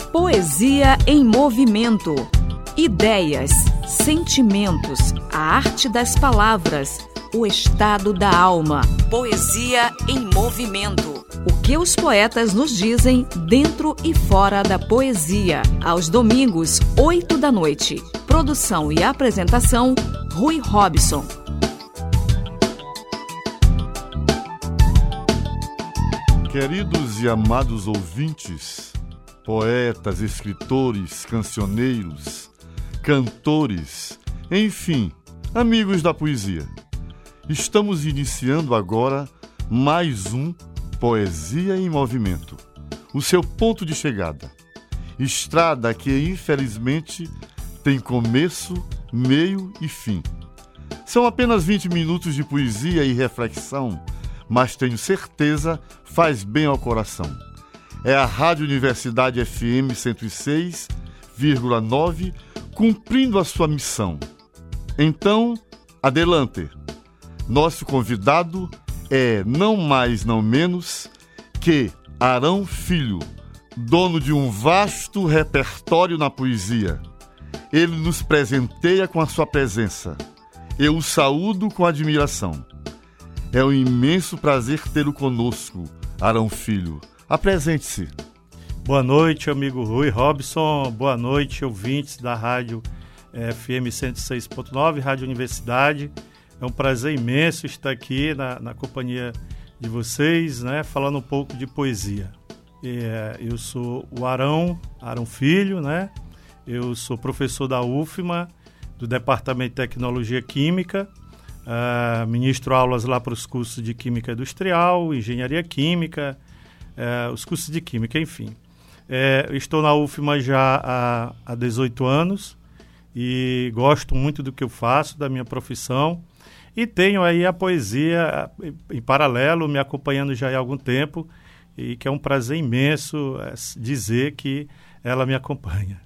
Poesia em movimento. Ideias, sentimentos, a arte das palavras, o estado da alma. Poesia em movimento. O que os poetas nos dizem dentro e fora da poesia. Aos domingos, 20h. Produção e apresentação, Rui Robson. Queridos e amados ouvintes, poetas, escritores, cancioneiros, cantores, enfim, amigos da poesia. Estamos iniciando agora mais um Poesia em Movimento, o seu ponto de chegada. Estrada que, infelizmente, tem começo, meio e fim. São apenas 20 minutos de poesia e reflexão, mas tenho certeza faz bem ao coração. É a Rádio Universidade FM 106,9 cumprindo a sua missão. Então, adelante. Nosso convidado é não mais, não menos que Arão Filho, dono de um vasto repertório na poesia. Ele nos presenteia com a sua presença. Eu o saúdo com admiração. É um imenso prazer tê-lo conosco, Arão Filho. Apresente-se. Boa noite, amigo Rui Robson. Boa noite, ouvintes da Rádio FM 106.9, Rádio Universidade. É um prazer imenso estar aqui na companhia de vocês, né, falando um pouco de poesia. Eu sou o Arão Filho, né? Eu sou professor da UFMA, do Departamento de Tecnologia Química. Ministro aulas lá para os cursos de Química Industrial, Engenharia Química, os cursos de Química, enfim. Estou na UFMA já há 18 anos e gosto muito do que eu faço, da minha profissão, e tenho aí a poesia em paralelo, me acompanhando já há algum tempo, e que é um prazer imenso dizer que ela me acompanha.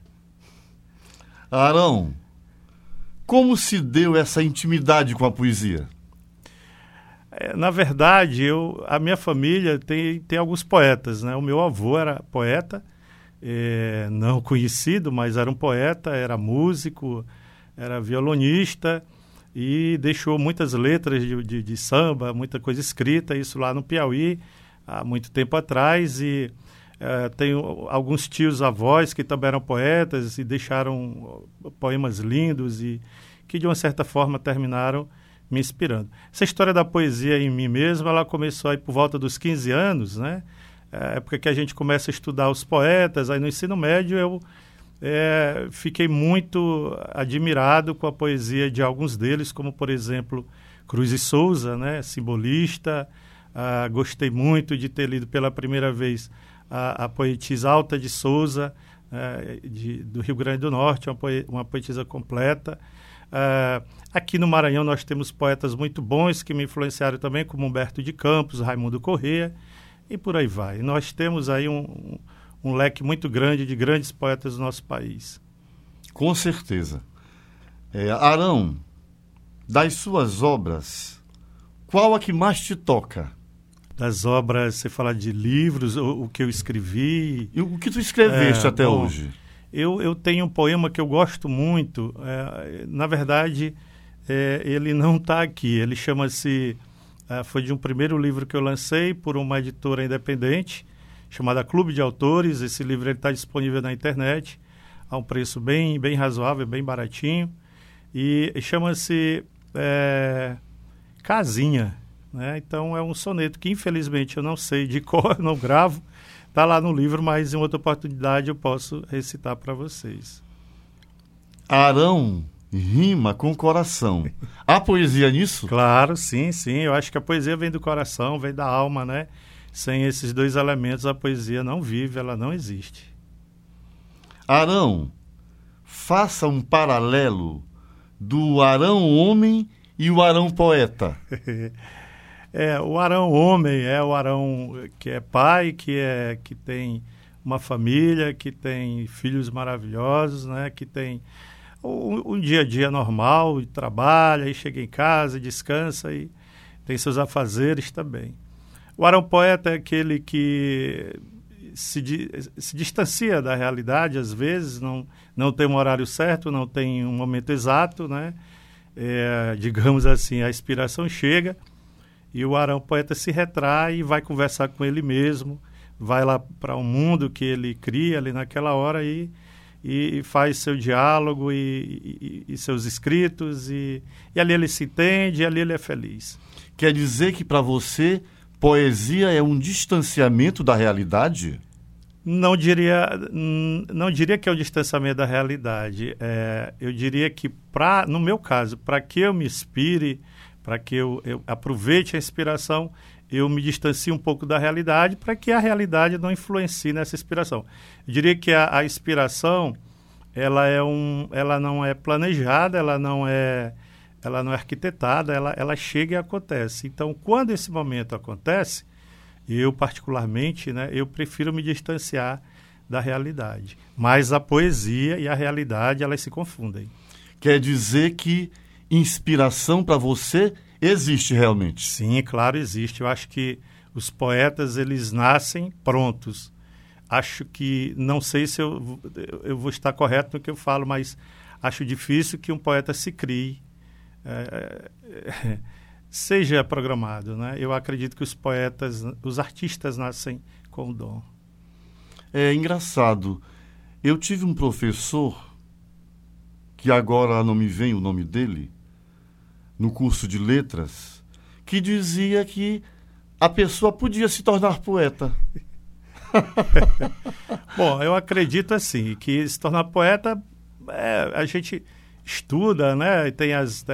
Arão, como se deu essa intimidade com a poesia? Na verdade, a minha família tem alguns poetas, né? O meu avô era poeta, não conhecido, mas era um poeta, era músico, era violonista e deixou muitas letras de samba, muita coisa escrita, isso lá no Piauí, há muito tempo atrás. E tenho alguns tios-avós que também eram poetas e deixaram poemas lindos e que, de uma certa forma, terminaram me inspirando. Essa história da poesia em mim mesmo, ela começou aí por volta dos 15 anos, né? Época que a gente começa a estudar os poetas. Aí no ensino médio eu fiquei muito admirado com a poesia de alguns deles, como, por exemplo, Cruz e Souza, né? Simbolista. Gostei muito de ter lido pela primeira vez a poetisa Alta de Souza, do Rio Grande do Norte, uma poetisa completa. Aqui no Maranhão nós temos poetas muito bons que me influenciaram também, como Humberto de Campos, Raimundo Corrêa, e por aí vai. E nós temos aí um leque muito grande de grandes poetas do nosso país. Com certeza. Arão, das suas obras, qual a que mais te toca? Das obras, você fala de livros, o que eu escrevi... E o que tu escreveste até hoje? Eu tenho um poema que eu gosto muito. Na verdade, ele não está aqui. Ele chama-se... foi de um primeiro livro que eu lancei por uma editora independente, chamada Clube de Autores. Esse livro está disponível na internet, a um preço bem razoável, bem baratinho. E chama-se Casinha. Né? Então, é um soneto que, infelizmente, eu não sei de cor, não gravo. Está lá no livro, mas em outra oportunidade eu posso recitar para vocês. Arão rima com coração. Há poesia nisso? Claro, sim. Eu acho que a poesia vem do coração, vem da alma, né? Sem esses dois elementos, a poesia não vive, ela não existe. Arão, faça um paralelo do Arão homem e o Arão poeta. O Arão homem é o Arão que é pai, que tem uma família, que tem filhos maravilhosos, né? Que tem um dia a dia normal, e trabalha, e chega em casa, descansa e tem seus afazeres também. O Arão poeta é aquele que se distancia da realidade, às vezes, não tem um horário certo, não tem um momento exato, né? Digamos assim, a inspiração chega e o Arão poeta se retrai e vai conversar com ele mesmo, vai lá para um mundo que ele cria ali naquela hora e faz seu diálogo e seus escritos e ali ele se entende e ali ele é feliz. Quer dizer que para você poesia é um distanciamento da realidade? Não diria que é um distanciamento da realidade. Eu diria que, no meu caso, para que eu me inspire, para que eu aproveite a inspiração, eu me distancio um pouco da realidade para que a realidade não influencie nessa inspiração. Eu diria que a inspiração ela não é planejada, ela não é arquitetada, ela chega e acontece. Então, quando esse momento acontece, eu particularmente, né, eu prefiro me distanciar da realidade. Mas a poesia e a realidade, elas se confundem. Quer dizer que inspiração para você existe realmente? Sim, claro, existe. Eu acho que os poetas, eles nascem prontos. Acho que, não sei se eu vou estar correto no que eu falo, mas acho difícil que um poeta se crie, seja programado, né? Eu acredito que os poetas, os artistas nascem com o dom. É engraçado. Eu tive um professor, que agora não me vem o nome dele, no curso de letras, que dizia que a pessoa podia se tornar poeta. Bom, eu acredito assim, que se tornar poeta, a gente estuda, né? Tem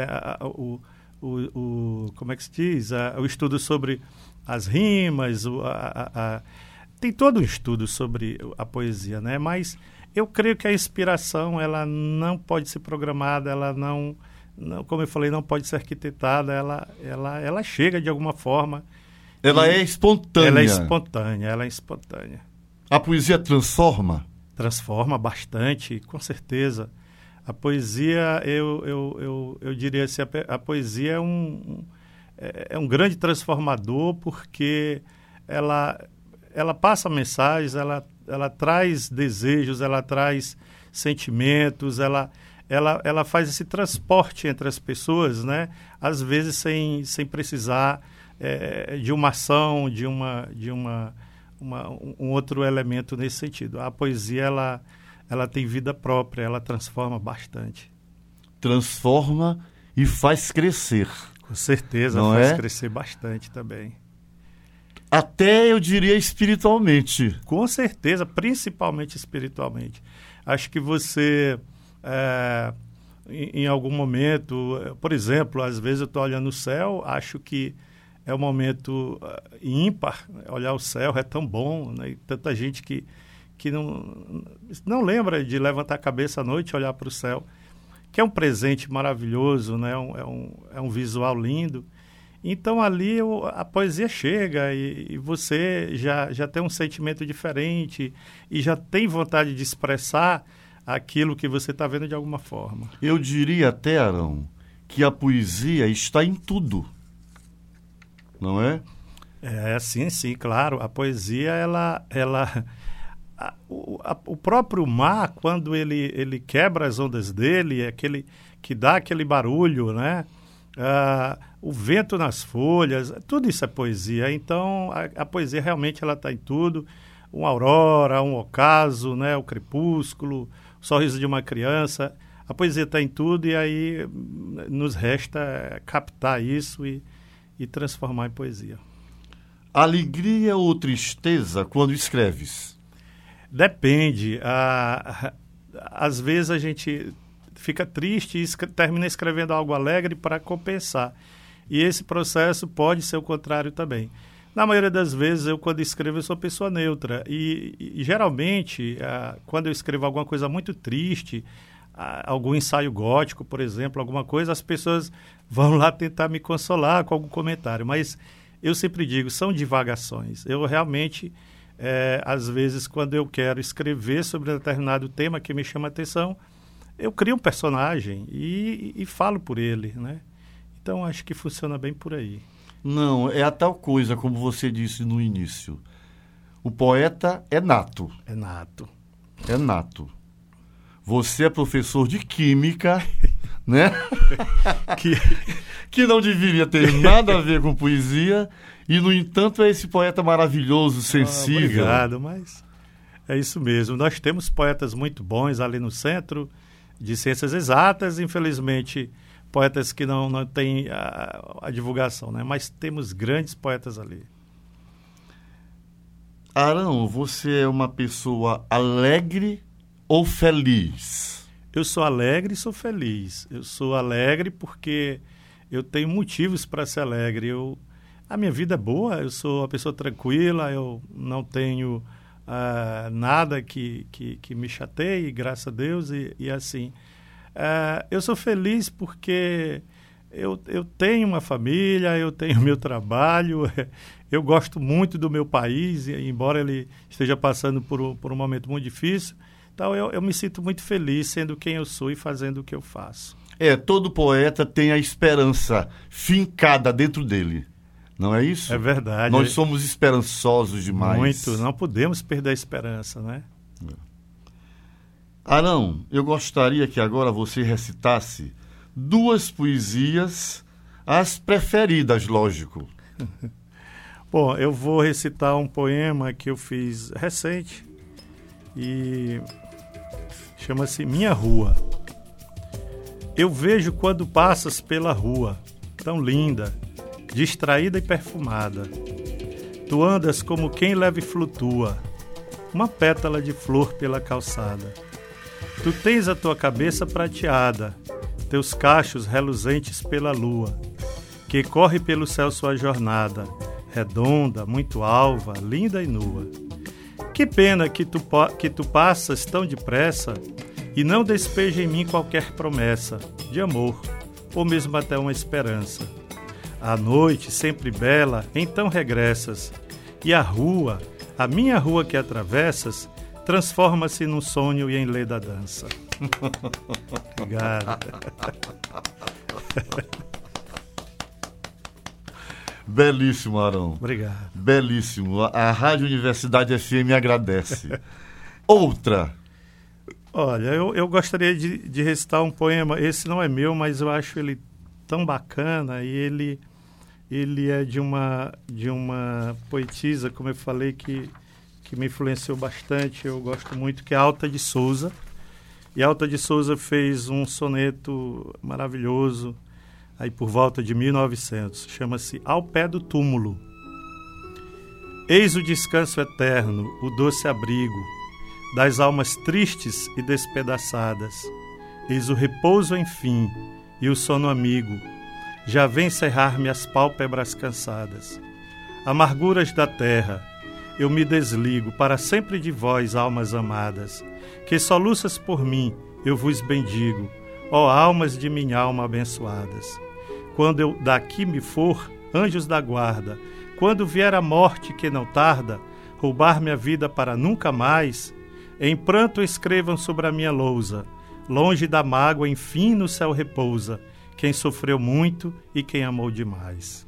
como é que se diz? O estudo sobre as rimas, tem todo um estudo sobre a poesia, né? Mas eu creio que a inspiração, ela não pode ser programada, ela não, como eu falei, não pode ser arquitetada, ela chega de alguma forma. Ela é espontânea. Ela é espontânea. A poesia transforma? Transforma bastante, com certeza. A poesia, eu diria assim, a poesia é um grande transformador, porque ela passa mensagens, ela traz desejos, ela traz sentimentos, ela faz esse transporte entre as pessoas, né? Às vezes sem precisar de uma ação, de um outro elemento nesse sentido. A poesia, ela tem vida própria, ela transforma bastante. Transforma e faz crescer. Com certeza, não faz crescer bastante também. Até, eu diria, espiritualmente. Com certeza, principalmente espiritualmente. Acho que você, em algum momento, por exemplo, às vezes eu estou olhando o céu, acho que é um momento ímpar, olhar o céu é tão bom, né? E tanta gente que não lembra de levantar a cabeça à noite e olhar para o céu, que é um presente maravilhoso, né? É um visual lindo. Então ali a poesia chega e você já tem um sentimento diferente e já tem vontade de expressar aquilo que você está vendo de alguma forma. Eu diria até, Arão, que a poesia está em tudo. Não é? Sim, claro. A poesia, o próprio mar, quando ele quebra as ondas dele, aquele que dá aquele barulho, né? O vento nas folhas, tudo isso é poesia. Então, a poesia realmente ela está em tudo. Uma aurora, um ocaso, né? O crepúsculo, o sorriso de uma criança. A poesia está em tudo e aí nos resta captar isso e transformar em poesia. Alegria ou tristeza quando escreves? Depende. Às vezes a gente fica triste e termina escrevendo algo alegre para compensar. E esse processo pode ser o contrário também. Na maioria das vezes, quando escrevo, eu sou pessoa neutra. E geralmente, quando eu escrevo alguma coisa muito triste, algum ensaio gótico, por exemplo, alguma coisa, as pessoas vão lá tentar me consolar com algum comentário. Mas eu sempre digo, são divagações. Eu realmente, às vezes, quando eu quero escrever sobre um determinado tema que me chama a atenção, eu crio um personagem e falo por ele, né? Então, acho que funciona bem por aí. Não, é a tal coisa, como você disse no início. O poeta é nato. É nato. É nato. Você é professor de química, né? que não deveria ter nada a ver com poesia, e, no entanto, é esse poeta maravilhoso, sensível. Obrigado, mas é isso mesmo. Nós temos poetas muito bons ali no Centro de Ciências Exatas, infelizmente, poetas que não têm a divulgação, né? Mas temos grandes poetas ali. Arão, você é uma pessoa alegre ou feliz? Eu sou alegre e sou feliz. Eu sou alegre porque eu tenho motivos para ser alegre. A minha vida é boa, eu sou uma pessoa tranquila, eu não tenho nada que me chateie, graças a Deus, e assim. Eu sou feliz porque eu tenho uma família, eu tenho meu trabalho, eu gosto muito do meu país, embora ele esteja passando por um momento muito difícil. Então, eu me sinto muito feliz sendo quem eu sou e fazendo o que eu faço. Todo poeta tem a esperança fincada dentro dele, não é isso? É verdade. Nós somos esperançosos demais. Muito, não podemos perder a esperança, né? Arão, eu gostaria que agora você recitasse 2 poesias, as preferidas, lógico. Bom, eu vou recitar um poema que eu fiz recente e chama-se Minha Rua. Eu vejo quando passas pela rua, tão linda, distraída e perfumada. Tu andas como quem leve e flutua, uma pétala de flor pela calçada. Tu tens a tua cabeça prateada, teus cachos reluzentes pela lua, que corre pelo céu sua jornada, redonda, muito alva, linda e nua. Que pena que tu passas tão depressa e não despeja em mim qualquer promessa de amor, ou mesmo até uma esperança. À noite, sempre bela, então regressas, e a rua, a minha rua que atravessas, transforma-se num sonho e em lei da dança. Obrigado. Belíssimo, Arão. Obrigado. Belíssimo. A Rádio Universidade FM agradece. Outra. Olha, eu gostaria de recitar um poema. Esse não é meu, mas eu acho ele tão bacana, e ele é de uma poetisa, como eu falei, que me influenciou bastante. Eu gosto muito, que é Alta de Souza. E Alta de Souza fez um soneto maravilhoso aí por volta de 1900. Chama-se Ao Pé do Túmulo. Eis o descanso eterno, o doce abrigo das almas tristes e despedaçadas. Eis o repouso, enfim, e o sono amigo já vem cerrar-me as pálpebras cansadas. Amarguras da terra, eu me desligo para sempre de vós, almas amadas, que soluças por mim, eu vos bendigo, ó almas de minha alma abençoadas. Quando eu daqui me for, anjos da guarda, quando vier a morte que não tarda, roubar minha vida para nunca mais, em pranto escrevam sobre a minha lousa, longe da mágoa, enfim no céu repousa, quem sofreu muito e quem amou demais.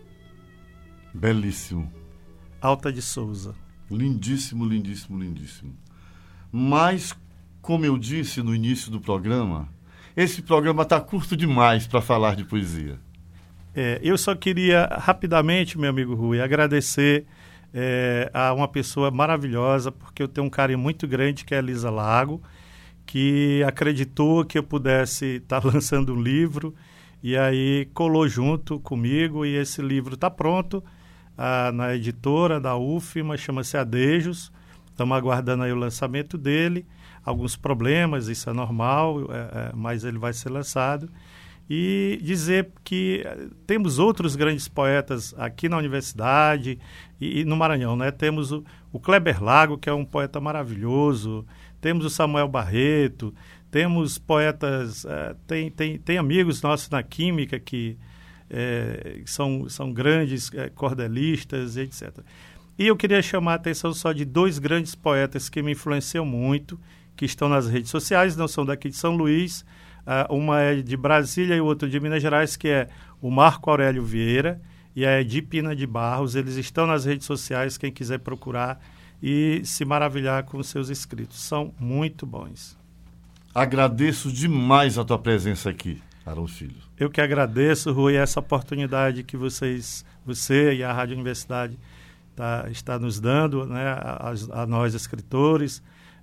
Belíssimo. Alta de Souza. Lindíssimo, lindíssimo, lindíssimo. Mas, como eu disse no início do programa, esse programa está curto demais para falar de poesia. Eu só queria rapidamente, meu amigo Rui, agradecer a uma pessoa maravilhosa, porque eu tenho um carinho muito grande, que é a Elisa Lago, que acreditou que eu pudesse estar lançando um livro, e aí colou junto comigo, e esse livro está pronto na editora da UFMA, chama-se Adejos. Estamos aguardando aí o lançamento dele. Alguns problemas, isso é normal, mas ele vai ser lançado. E dizer que temos outros grandes poetas aqui na universidade e no Maranhão, né? Temos o Kleber Lago, que é um poeta maravilhoso, temos o Samuel Barreto, temos poetas, tem amigos nossos na Química que são grandes cordelistas, etc. E eu queria chamar a atenção só de 2 grandes poetas que me influenciam muito, que estão nas redes sociais, não são daqui de São Luís. Uma é de Brasília e o outro de Minas Gerais, que é o Marco Aurélio Vieira e a Edipina de Barros. Eles estão nas redes sociais, quem quiser procurar, e se maravilhar com os seus escritos. São muito bons. Agradeço demais a tua presença aqui, Arão Filho. Eu que agradeço, Rui, essa oportunidade que você e a Rádio Universidade está nos dando, né, a nós escritores,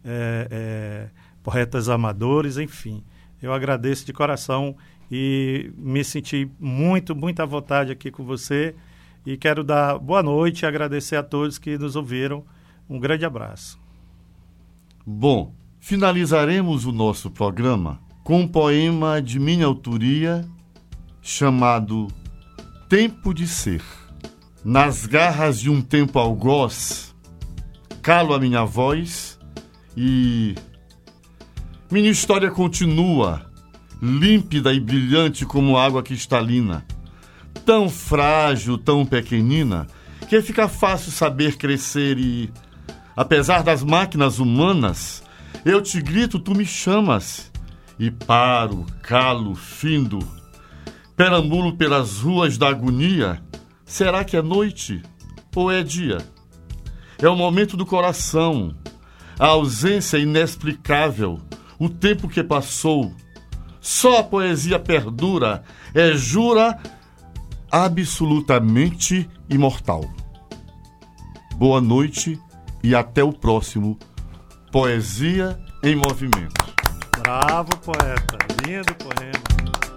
poetas amadores, enfim. Eu agradeço de coração e me senti muito à vontade aqui com você e quero dar boa noite e agradecer a todos que nos ouviram. Um grande abraço. Bom, finalizaremos o nosso programa com um poema de minha autoria chamado Tempo de Ser. Nas garras de um tempo algoz, calo a minha voz e minha história continua, límpida e brilhante como água cristalina, tão frágil, tão pequenina, que fica fácil saber crescer e, apesar das máquinas humanas, eu te grito, tu me chamas, e paro, calo, findo, perambulo pelas ruas da agonia. Será que é noite ou é dia? É o momento do coração, a ausência inexplicável, o tempo que passou. Só a poesia perdura, jura absolutamente imortal. Boa noite e até o próximo Poesia em Movimento. Bravo, poeta. Lindo poema.